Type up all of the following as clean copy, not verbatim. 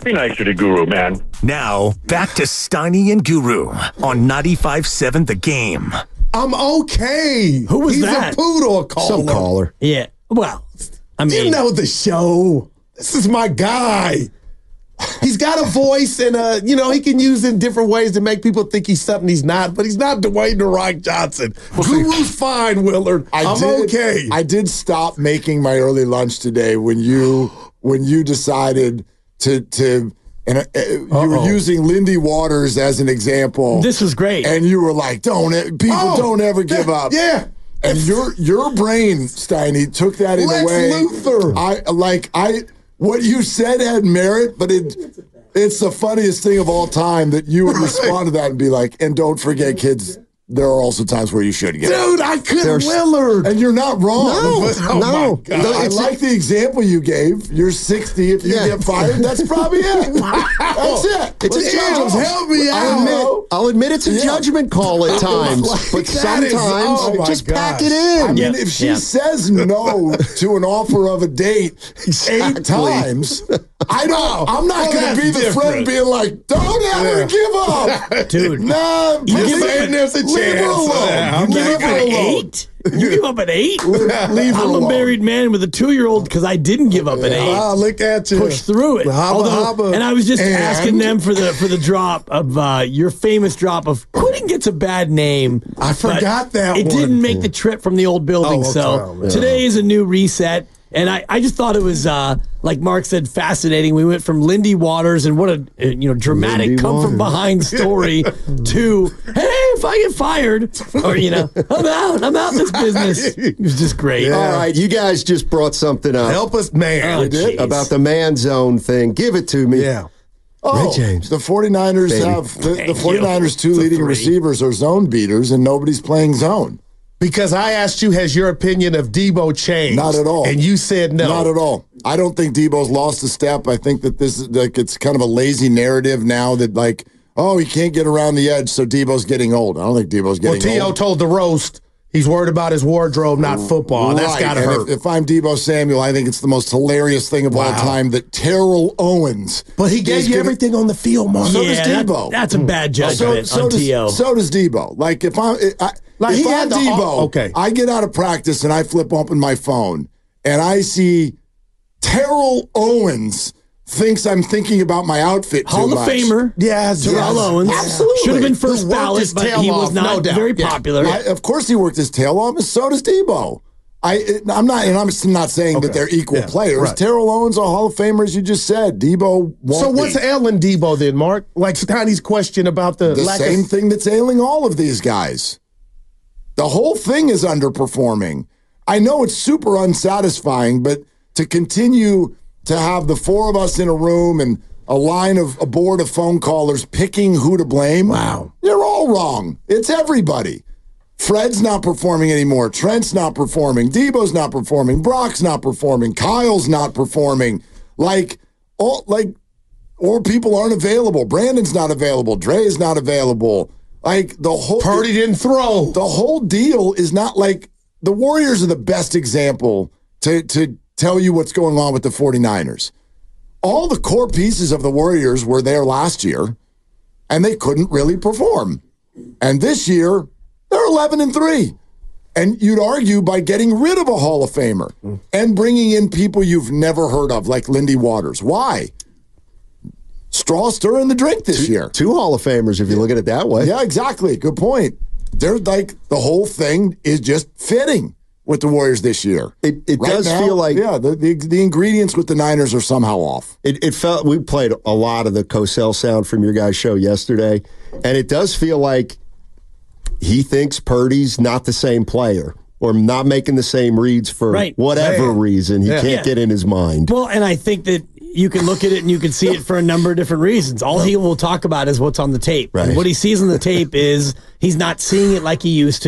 Be nicer to Guru, man. Now, back to Steiny and Guru on 95.7 The Game. I'm okay. Who was He's that? a poodle caller. Some caller. Yeah. Well, I mean, You know the show. This is my guy. He's got a voice and he can use it in different ways to make people think he's something he's not, but he's not Dwayne "The Rock" Johnson. Guru's fine, Willard. I'm okay. I did stop making my early lunch today when you decided to you were using Lindy Waters as an example. this was great. And you were like, don't ever give up. Yeah. And your brain, Steiny, took that in a Lex way. Luthor. What you said had merit, but it's the funniest thing of all time that you would respond to that and be like, and don't forget, kids, there are also times where you should get up. Dude, I couldn't Willard. And you're not wrong. No. I like the example you gave. You're 60. If you get fired, that's probably it. That's it. It's a judgment. Help me out. I'll admit it's a judgment call at times, but sometimes just pack it in. I mean, if she says no to an offer of a date 8 times, I'm not going to be the friend being like, don't ever give up. Dude. No, there's a chance. You give up at 8? You give up at 8? I'm a married man with a 2-year-old because I didn't give up at 8. Oh, look at you. Push through it. Hubba. And I was just asking them for the drop of your famous drop of Quitting gets a bad name. I forgot that it one. didn't make the trip from the old building. Today is a new reset. And I just thought it was, like Mark said, fascinating. We went from Lindy Waters and what a dramatic Lindy come-from-behind story to, hey, if I get fired, or, I'm out this business. It was just great. All right, you guys just brought something up. Help us, man. We did? About the man zone thing. Give it to me. Yeah. Oh, James. the 49ers Baby. have the 49ers' 2 leading 3. receivers are zone beaters, and nobody's playing zone. Because I asked you, has your opinion of Debo changed? Not at all. And you said no. Not at all. I don't think Debo's lost a step. I think that this is it's kind of a lazy narrative now that he can't get around the edge, so Debo's getting old. I don't think Debo's getting Well, T.O. old. told the roast he's worried about his wardrobe, not football. That's Right. got to And hurt. If I'm Debo Samuel, I think it's the most hilarious thing of all time that Terrell Owens. But he gave is you gonna- everything on the field, Mark. So does Debo. That's a bad judgment on T.O. So does Debo. Like if I'm Like, he if I'm had the- Debo, okay. I get out of practice and I flip open my phone and I see Terrell Owens thinks I'm thinking about my outfit too Hall much. of Famer. Yes, Terrell Owens. Absolutely. Should have been Who first worked ballot, his but tail he was off, not no doubt. very Yeah. popular. Of course he worked his tail off, and so does Debo. I'm not saying that they're equal players. right. Terrell Owens, a Hall of Famer, as you just said. Debo won't So what's be. ailing Debo then, Mark? Like Tiny's question about the lack same of... thing that's ailing all of these guys. The whole thing is underperforming. I know it's super unsatisfying, but to continue to have the 4 of us in a room and a board of phone callers picking who to blame, they're all wrong. It's everybody. Fred's not performing anymore. Trent's not performing. Debo's not performing. Brock's not performing. Kyle's not performing. Or people aren't available. Brandon's not available. Dre's not available. Purdy didn't throw. The whole deal is not the Warriors are the best example to tell you what's going on with the 49ers. All the core pieces of the Warriors were there last year, and they couldn't really perform. And this year, they're 11-3. And you'd argue by getting rid of a Hall of Famer and bringing in people you've never heard of, like Lindy Waters. Why? Straw stirring the drink this year. 2 Hall of Famers, if you look at it that way. Yeah, exactly. Good point. They're the whole thing is just fitting with the Warriors this year. It does feel like... Yeah, the ingredients with the Niners are somehow off. It felt... We played a lot of the Cosell sound from your guys' show yesterday, and it does feel like he thinks Purdy's not the same player or not making the same reads for whatever reason. He can't get in his mind. Well, and I think that you can look at it and you can see it for a number of different reasons. All he will talk about is what's on the tape. Right. And what he sees on the tape is he's not seeing it like he used to,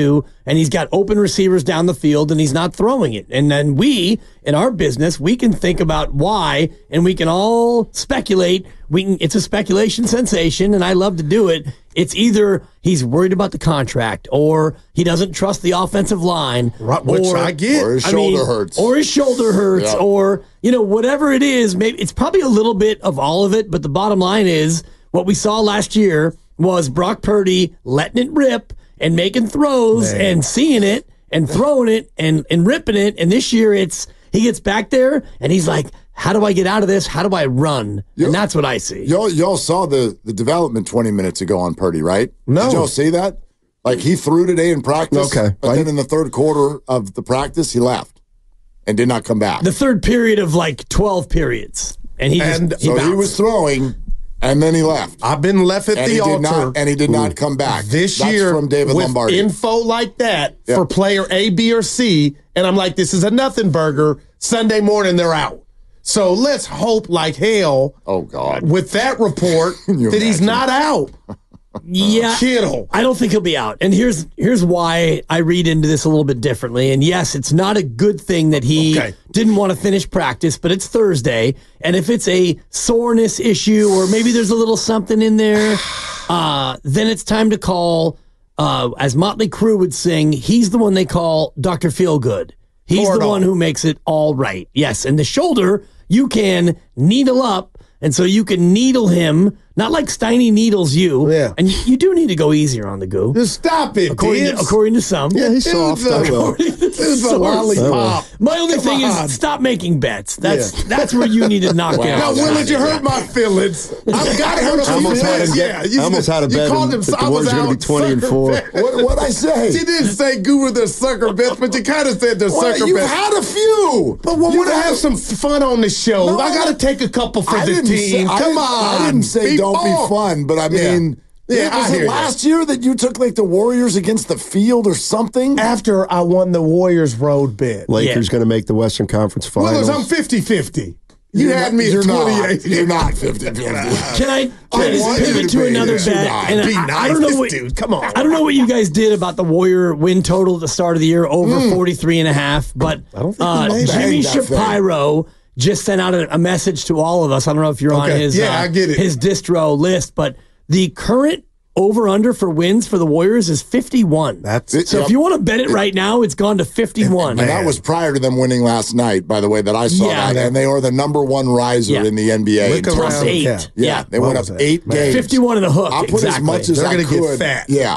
and he's got open receivers down the field and he's not throwing it. And then we, in our business, we can think about why, and we can all speculate. It's a speculation sensation, and I love to do it. It's either he's worried about the contract, or he doesn't trust the offensive line, which I get, or his shoulder hurts, yeah. or whatever it is. Maybe it's probably a little bit of all of it, but the bottom line is what we saw last year was Brock Purdy letting it rip and making throws and seeing it and throwing it and ripping it. And this year he gets back there and he's like, how do I get out of this? How do I run? And that's what I see. Y'all saw the development 20 minutes ago on Purdy, right? No. Did y'all see that? Like, he threw today in practice, okay, but then in the third quarter of the practice, he left and did not come back. The third period of like 12 periods. And he was throwing, and then he left. I've been left at the altar. And he did not come back. This That's year, from David with Lombardi. Info like that for player A, B, or C, and I'm like, this is a nothing burger. Sunday morning, they're out. So let's hope like hell. Oh, God. With that report that he's not out. Yeah, Kittle. I don't think he'll be out. And here's why I read into this a little bit differently. And yes, it's not a good thing that he didn't want to finish practice, but it's Thursday. And if it's a soreness issue or maybe there's a little something in there, then it's time to call, as Motley Crue would sing, he's the one they call Dr. Feelgood. He's the one who makes it all right. Yes, and the shoulder, you can needle up, and so you can needle him, not like Steiny needles you. Yeah. And you do need to go easier on the goo. Just stop it, according to some. Yeah, he's soft. I will. It's a lollipop. My only thing is stop making bets. That's where you need to knock it Now, out. Willard, you hurt my feelings. I've got to hurt I almost had him feelings. I almost had a bet that the Warriors are going to be 20-4. What'd I say? You didn't say Guru their sucker bets, but you kind of said their sucker You've bets. had a few. But we want to have some fun on the show. No, I got to take a couple for the team. Come on. I didn't say don't be fun, but I mean, was it last year that you took like the Warriors against the field or something? After I won the Warriors road bet. Lakers going to make the Western Conference Finals. I'm 50-50. You had me at 28. You're not 50-50. Can I just pivot to another bet? And I don't know what, dude. Come on. I don't know what you guys did about the Warrior win total at the start of the year, over 43.5. But Jimmy Shapiro just sent out a message to all of us. I don't know if you're on his I get it. his distro list, but the current over-under for wins for the Warriors is 51. That's it. So if you want to bet it right now, it's gone to 51. And that was prior to them winning last night, by the way, that I saw that. And they are the number one riser in the NBA. Plus 8. Yeah, they went up 8 games. 51 and a hook. I put as much as I could. Get fat. Yeah,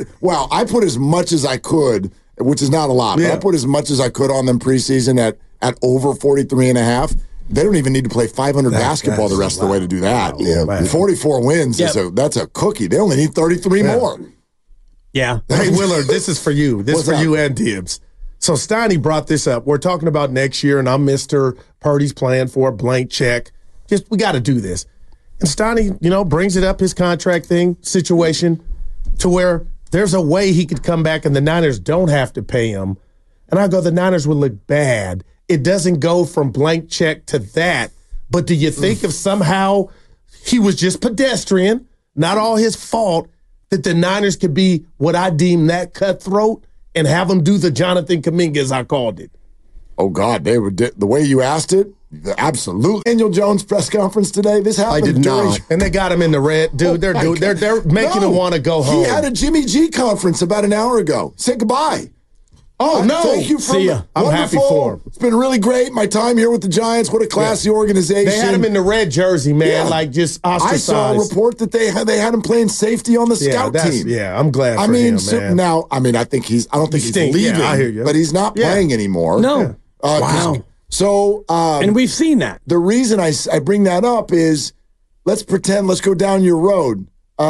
I put as much as I could, which is not a lot, but I put as much as I could on them preseason at over 43.5. They don't even need to play 500 basketball the rest of the way to do that. Yeah, 44 wins, that's a cookie. They only need 33 more. Yeah. Hey, Willard, this is for you. This is for you and Tibbs. So Steiny brought this up. We're talking about next year, and I'm Mr. Purdy's plan for a blank check. We got to do this. And Steiny, brings it up, his contract situation, to where there's a way he could come back and the Niners don't have to pay him. And I go, the Niners would look bad. It doesn't go from blank check to that. But do you think if somehow he was just pedestrian, not all his fault, that the Niners could be what I deem that cutthroat and have them do the Jonathan Kuminga, I called it? Oh, God, they were the way you asked it, absolutely. Daniel Jones press conference today, this happened. I did not. And they got him in the red. Dude, they're making him want to go home. He had a Jimmy G conference about an hour ago. Say goodbye. Oh, no. Thank you for See ya. I'm happy for him. It's been really great. My time here with the Giants. What a classy organization. They had him in the red jersey, man, like just ostracized. I saw a report that they had him playing safety on the scout team. Yeah, I'm glad for him, man. Now, I don't think he's leaving, I hear you. but he's not playing anymore. No. Wow. So, and we've seen that. The reason I bring that up is let's go down your road.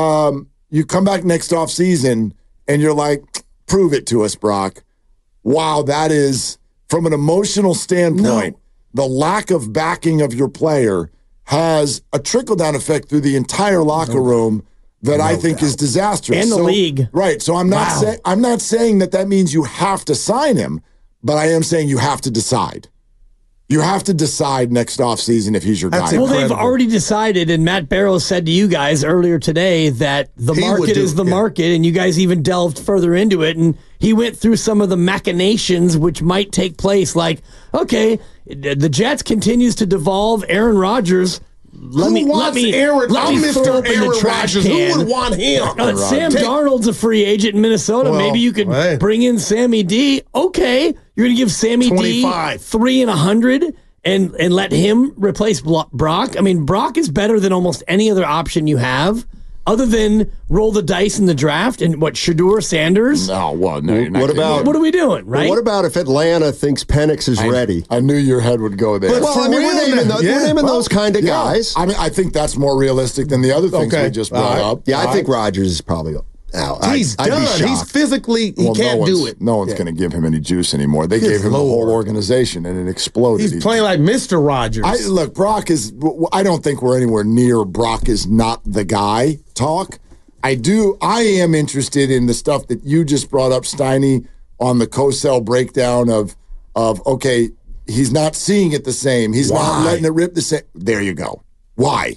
You come back next offseason and you're like, prove it to us, Brock. Wow, that is, from an emotional standpoint, the lack of backing of your player has a trickle-down effect through the entire locker room that I think is disastrous. And the league. Right. So I'm not saying that means you have to sign him, but I am saying you have to decide. You have to decide next offseason if he's your guy. Well, they've already decided, and Matt Barrows said to you guys earlier today that the market is the market, and you guys even delved further into it, and he went through some of the machinations which might take place, like, okay, the Jets continues to devolve Aaron Rodgers. Let me Mr. Aaron Rodgers. Who would want him? Sam Darnold's a free agent in Minnesota. Maybe you could bring in Sammy D. Okay, you're going to give Sammy 25. D $3 and $100 and let him replace Brock. I mean, Brock is better than almost any other option you have, other than roll the dice in the draft and Shedeur Sanders. No, well, no. What are we doing? Right? Well, what about if Atlanta thinks Penix is ready? I knew your head would go there. But we're naming those kind of guys. I mean, I think that's more realistic than the other things we just brought up. Yeah, I think Rodgers is probably out. He's done. He's physically, he can't do it. No one's going to give him any juice anymore. They gave him the whole organization, and it exploded. He's playing like Mr. Rodgers. Look, Brock is. I don't think we're anywhere near Brock is not the guy talk. I am interested in the stuff that you just brought up, Steiny, on the Cosell breakdown of okay, he's not seeing it the same. He's not letting it rip the same. There you go. Why?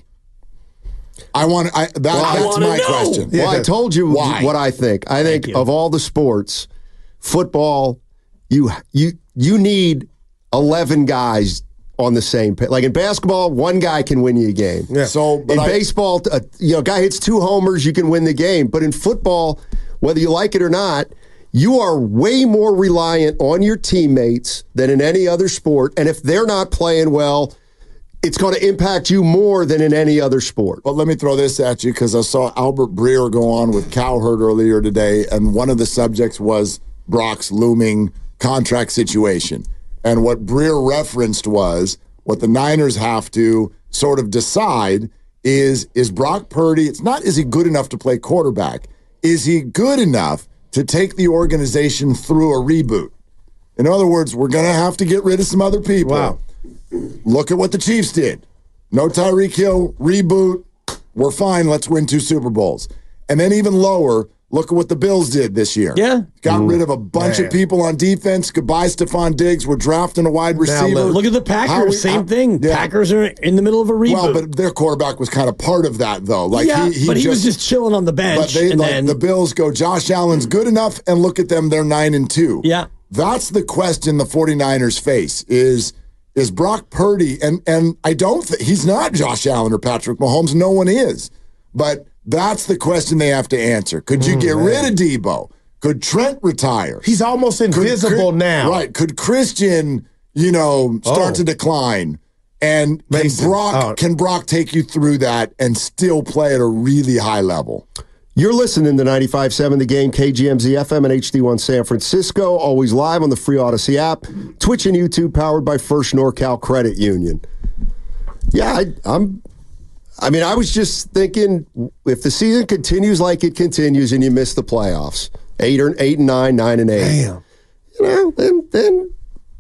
That's my question. Well, I told you what I think. I think of all the sports, football, you need 11 guys on the same page. Like in basketball, one guy can win you a game. Yeah. So in baseball, a guy hits 2 homers, you can win the game. But in football, whether you like it or not, you are way more reliant on your teammates than in any other sport. And if they're not playing well, it's going to impact you more than in any other sport. Well, let me throw this at you because I saw Albert Breer go on with Cowherd earlier today, and one of the subjects was Brock's looming contract situation. And what Breer referenced was what the Niners have to sort of decide is Brock Purdy, it's not is he good enough to play quarterback? Is he good enough to take the organization through a reboot? In other words, we're going to have to get rid of some other people. Wow. Look at what the Chiefs did. No Tyreek Hill, reboot, we're fine, let's win 2 Super Bowls. And then even lower, look at what the Bills did this year. Yeah. Got rid of a bunch of people on defense. Goodbye, Stephon Diggs. We're drafting a wide receiver. Look at the Packers. Same thing. Yeah. Packers are in the middle of a reboot. Well, but their quarterback was kind of part of that, though. Like he was just chilling on the bench. But the Bills go, Josh Allen's good enough, and look at them, they're 9-2. Yeah. That's the question the 49ers face is Brock Purdy, and I don't think he's not Josh Allen or Patrick Mahomes. No one is. But that's the question they have to answer. Could you get rid of Debo? Could Trent retire? He's almost invisible now. Right. Could Christian, start to decline? And can Brock take you through that and still play at a really high level? You're listening to 95.7 The Game, KGMZ FM and HD1 San Francisco, always live on the free Odyssey app, Twitch and YouTube, powered by First NorCal Credit Union. Yeah, I was just thinking, if the season continues like it continues and you miss the playoffs, 8 and 9, 9 and 8, damn,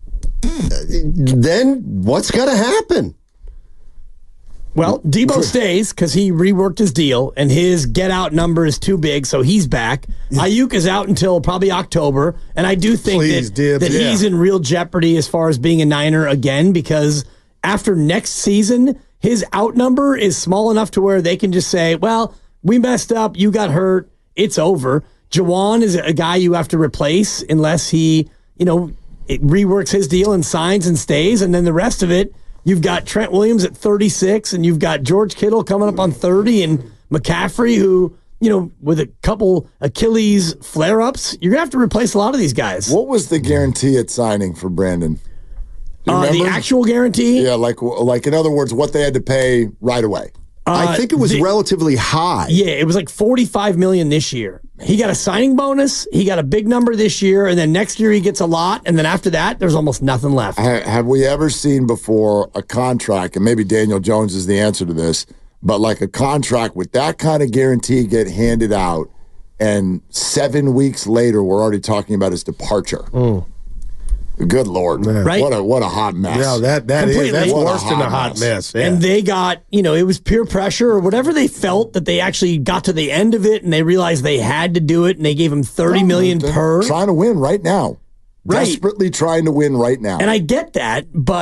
then what's going to happen? Well, Debo stays because he reworked his deal, and his get-out number is too big, so he's back. Ayuk is out until probably October, and I do think that he's in real jeopardy as far as being a Niner again, because after next season, his out number is small enough to where they can just say, well, we messed up, you got hurt, it's over. Jawan is a guy you have to replace unless he, reworks his deal and signs and stays, and then the rest of it, you've got Trent Williams at 36, and you've got George Kittle coming up on 30, and McCaffrey, who, with a couple Achilles flare-ups, you're going to have to replace a lot of these guys. What was the guarantee at signing for Brandon? The actual guarantee? Yeah, like in other words, what they had to pay right away. I think it was relatively high. Yeah, it was like $45 million this year. He got a signing bonus. He got a big number this year, and then next year he gets a lot, and then after that, there's almost nothing left. Have we ever seen before a contract, and maybe Daniel Jones is the answer to this, but like a contract with that kind of guarantee get handed out, and 7 weeks later we're already talking about his departure? Good Lord. Right? What a hot mess. Yeah, that's worse than a hot mess. Yeah. And they got, it was peer pressure or whatever they felt that they actually got to the end of it and they realized they had to do it and they gave him $30 million per. Trying to win right now. Right. Desperately trying to win right now. And I get that, but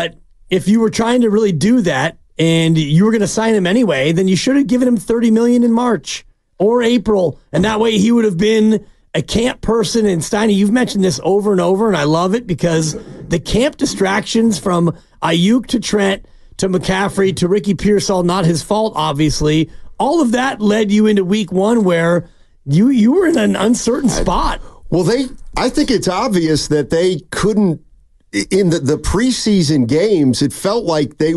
if you were trying to really do that and you were going to sign him anyway, then you should have given him $30 million in March or April, and that way he would have been a camp person. And Steiny, you've mentioned this over and over, and I love it because the camp distractions from Ayuk to Trent to McCaffrey to Ricky Pearsall, not his fault, obviously, all of that led you into week one where you were in an uncertain spot. Well, I think it's obvious that they couldn't, in the preseason games, it felt like they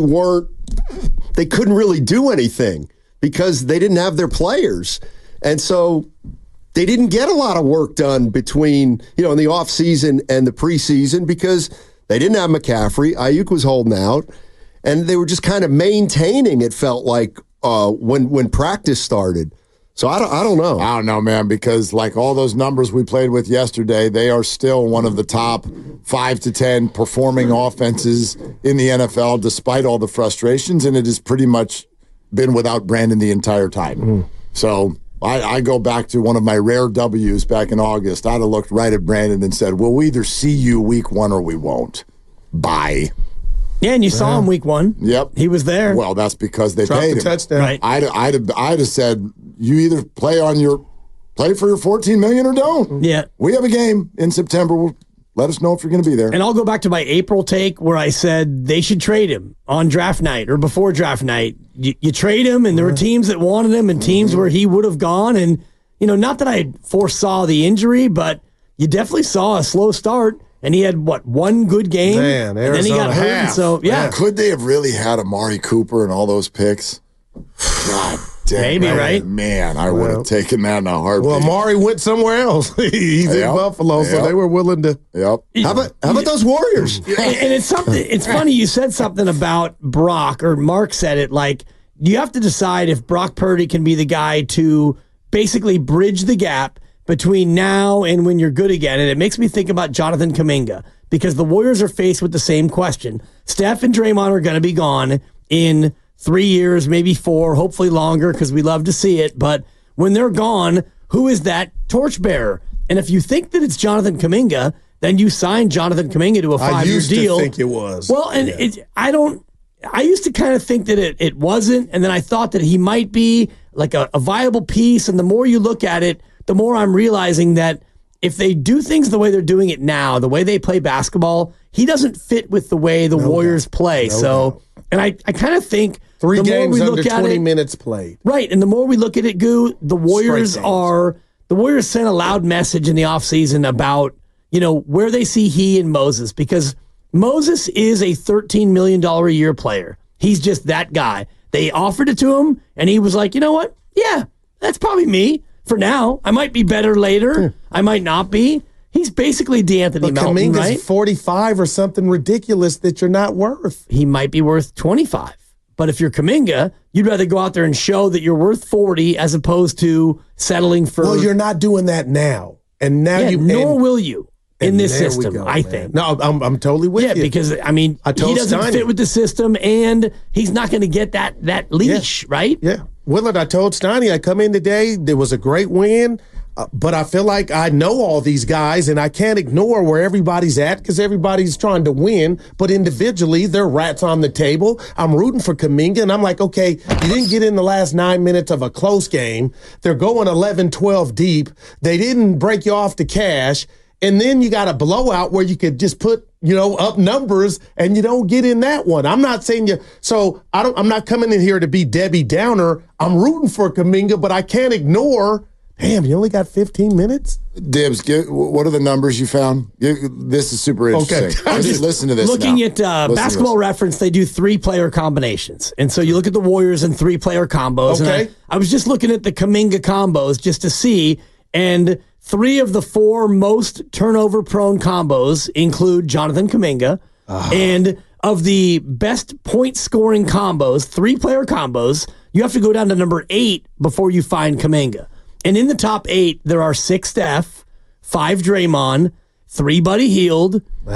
couldn't really do anything because they didn't have their players. And so they didn't get a lot of work done between, in the offseason and the preseason because they didn't have McCaffrey. Ayuk was holding out, and they were just kind of maintaining, it felt like, when practice started. So I don't know. I don't know, man, because like all those numbers we played with yesterday, they are still one of the top 5 to 10 performing offenses in the NFL, despite all the frustrations, and it has pretty much been without Brandon the entire time. So I go back to one of my rare W's back in August. I'd have looked right at Brandon and said, we'll either see you week one or we won't. Bye. Yeah, and you saw him week one. Yep. He was there. Well, that's because they paid him. Touchdown. Right. I'd have said, you either play for your $14 million or don't. Yeah. We have a game in September. Let us know if you're going to be there. And I'll go back to my April take where I said they should trade him on draft night or before draft night. You trade him, and there were teams that wanted him and teams where he would have gone. And, not that I foresaw the injury, but you definitely saw a slow start. And he had, one good game? Man, and then he got hurt. And so, yeah. Could they have really had Amari Cooper and all those picks? God damn. Maybe, right? Man, I would have taken that in a heartbeat. Well, Amari went somewhere else. He's in Buffalo, so they were willing to. Yep. How about those Warriors? And it's something. It's funny you said something about Brock, or Mark said it, like, you have to decide if Brock Purdy can be the guy to basically bridge the gap between now and when you're good again. And it makes me think about Jonathan Kuminga, because the Warriors are faced with the same question. Steph and Draymond are going to be gone in 3 years, maybe 4, hopefully longer, because we love to see it. But when they're gone, who is that torchbearer? And if you think that it's Jonathan Kuminga, then you sign Jonathan Kuminga to a 5-year deal. I used to think it was. Well, and I used to kind of think that it wasn't, and then I thought that he might be like a viable piece. And the more you look at it, the more I'm realizing that if they do things the way they're doing it now, the way they play basketball, he doesn't fit with the way the Warriors play. And I kind of think 3 games under 20 it, minutes played. Right, and the more we look at it, Goo, the Warriors sent a loud message in the offseason about, where they see he and Moses, because Moses is a $13 million a year player. He's just that guy. They offered it to him, and he was like, you know what? Yeah, that's probably me. For now, I might be better later. I might not be. He's basically DeAnthony Melton, Kuminga's right? 45 or something ridiculous that you're not worth. He might be worth 25. But if you're Kuminga, you'd rather go out there and show that you're worth 40 as opposed to settling for... Well, you're not doing that now. And now nor will you in this system, I think. No, I'm totally with you. Yeah, because, he doesn't fit with the system, and he's not going to get that leash, right? Yeah. Willard, I told Steiny I come in today, there was a great win, but I feel like I know all these guys, and I can't ignore where everybody's at because everybody's trying to win, but individually, they're rats on the table. I'm rooting for Kuminga, and I'm like, okay, you didn't get in the last 9 minutes of a close game. They're going 11-12 deep. They didn't break you off to cash. And then you got a blowout where you could just put, up numbers, and you don't get in that one. I'm not saying you. So I'm not coming in here to be Debbie Downer. I'm rooting for Kuminga, but I can't ignore. Damn, you only got 15 minutes? Dibs, what are the numbers you found? This is super interesting. Okay. Listen to this. Looking at Basketball Reference, they do 3-player combinations. And so you look at the Warriors and 3-player combos. Okay. And I was just looking at the Kuminga combos just to see, and 3 of the 4 most turnover-prone combos include Jonathan Kuminga. And of the best point-scoring combos, 3-player combos, you have to go down to number 8 before you find Kuminga. And in the top 8, there are 6 Steph, 5 Draymond, 3 Buddy Hield, 2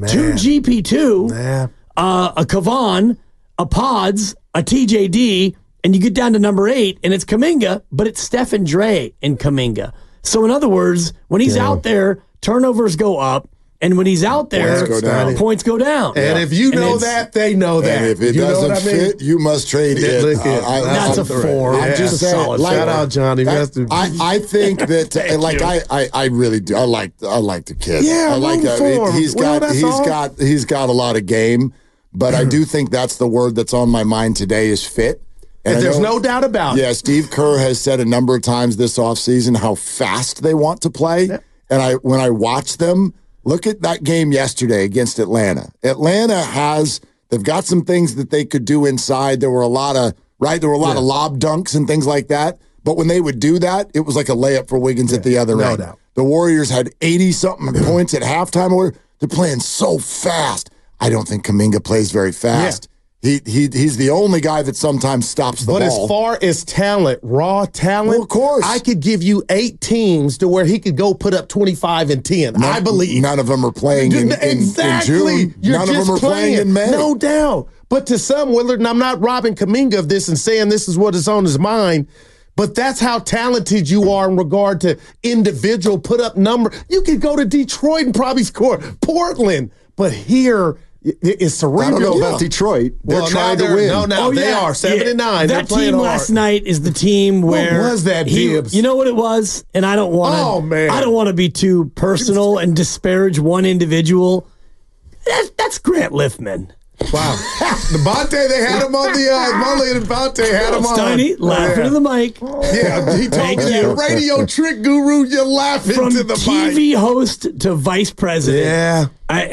GP2, a Kavan, a Pods, a TJD, and you get down to number 8, and it's Kuminga, but it's Steph and Dre in Kuminga. So in other words, when he's out there, turnovers go up, And when he's out there, points go down. And if you know that, they know that. And if it doesn't fit, you must trade it. That's a 4. I'm just saying. Shout out, Johnny. I think that, I really do. I like the kid. Yeah, I like that. He's got a lot of game, but I do think that's the word that's on my mind today is fit. And there's no doubt about it. Yeah, Steve Kerr has said a number of times this offseason how fast they want to play. Yeah. And when I watch them, look at that game yesterday against Atlanta. They've got some things that they could do inside. There were a lot of lob dunks and things like that. But when they would do that, it was like a layup for Wiggins at the other end. No doubt. The Warriors had 80-something points at halftime. They're playing so fast. I don't think Kuminga plays very fast. Yeah. He's the only guy that sometimes stops the ball. But as far as talent, raw talent, well, of course, I could give you 8 teams to where he could go put up 25 and 10. I believe. None of them are playing in June. None of them are playing in May. No doubt. But to some, Willard, and I'm not robbing Kuminga of this and saying this is what is on his mind, but that's how talented you are in regard to individual put up number. You could go to Detroit and probably score. Portland. But here, it's cerebral. I don't know about Detroit. They're trying to win. They are 7-9. That team last night is the team where what was that, Gibbs? You know what it was? And I don't want to. Oh man, I don't want to be too personal and disparage one individual. That's Grant Liffman. Wow. Devontae, they had him on the Molly and Devontae had him on. Steiny, laughing to the mic. Yeah, he told me that radio trick guru, you're laughing from to the mic. From TV host to vice president. Yeah.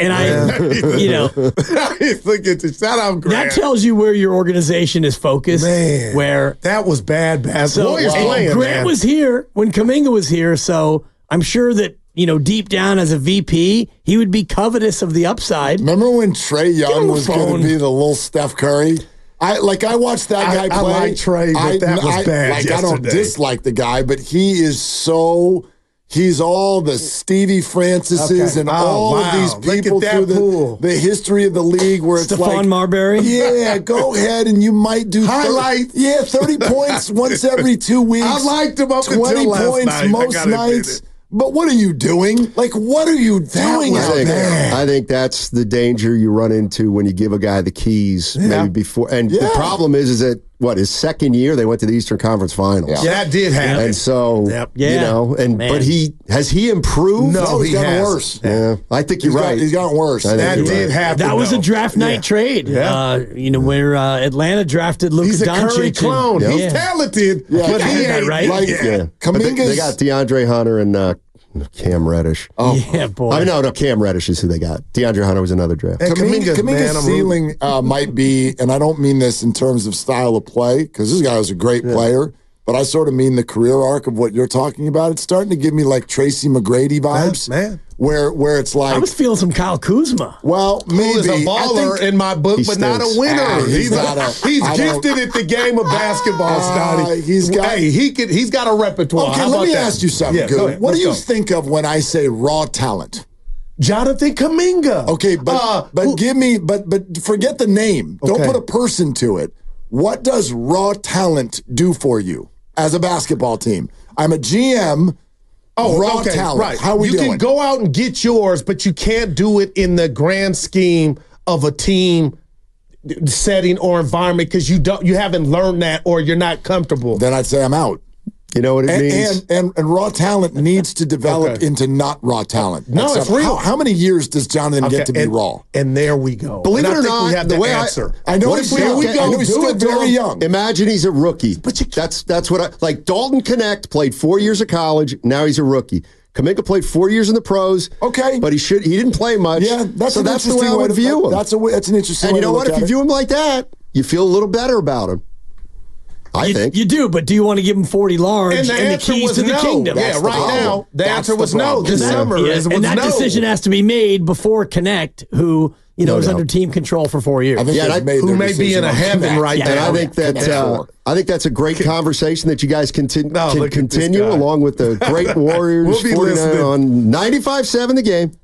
Look at this. Shout out Grant. That tells you where your organization is focused. Man, where that was bad basketball. Grant was here when Kuminga was here, so I'm sure that, deep down as a VP, he would be covetous of the upside. Remember when Trae Young was going to be the little Steph Curry? I watched that guy play. I like Trae, but that was bad yesterday. I don't dislike the guy, but he's all the Stevie Francises and all of these people through the history of the league where it's Stephon Marbury? Yeah, go ahead and you might do highlights. 30 points once every 2 weeks. I liked him up until last 20 points night. most nights. But what are you doing? What are you doing out there? I think that's the danger you run into when you give a guy the keys maybe before. And the problem is that, his second year, they went to the Eastern Conference Finals. Yeah, that did happen. And so, but has he improved? No, he's gotten worse. Yeah, I think you're right. He's gotten worse. That did happen. That was a draft night trade. Yeah. Where Atlanta drafted Luka Doncic. He's a Curry clone. He's talented, but he ain't right. They got DeAndre Hunter and Cam Reddish. Oh, yeah, boy. I know, Cam Reddish is who they got. DeAndre Hunter was another draft. Kuminga's ceiling might be, and I don't mean this in terms of style of play, because this guy was a great player, but I sort of mean the career arc of what you're talking about. It's starting to give me like Tracy McGrady vibes. Man. Where it's like... I was feeling some Kyle Kuzma. Well, maybe. Who is a baller in my book, but not a winner. He's gifted at the game of basketball, Scotty. He's got a repertoire. Okay, let me ask you something, good. What do you think of when I say raw talent? Jonathan Kuminga. Okay, but forget the name. Don't put a person to it. What does raw talent do for you as a basketball team? I'm a GM. Raw talent. Right. How we doing? You can go out and get yours, but you can't do it in the grand scheme of a team setting or environment because you haven't learned that or you're not comfortable. Then I'd say I'm out. You know what it means? And raw talent needs to develop into not raw talent. No, it's real. How many years does Jonathan get to be raw? And there we go. Believe it or not, we have the answer. I know he's still very young. Imagine he's a rookie. But that's what Dalton Knecht played 4 years of college. Now he's a rookie. Kuminga played 4 years in the pros. Okay, but he didn't play much. Yeah, that's the way I would view him. That's an interesting. And you know what? If you view him like that, you feel a little better about him. I think you do, but do you want to give him 40 large and the keys to the kingdom? Yeah, now the answer was no. This summer, and that decision has to be made before Knecht, who is under team control for 4 years. Who may be in a heaven right now. And I think that's a great conversation that you guys can continue along with the great Warriors 49 on 95.7 The Game.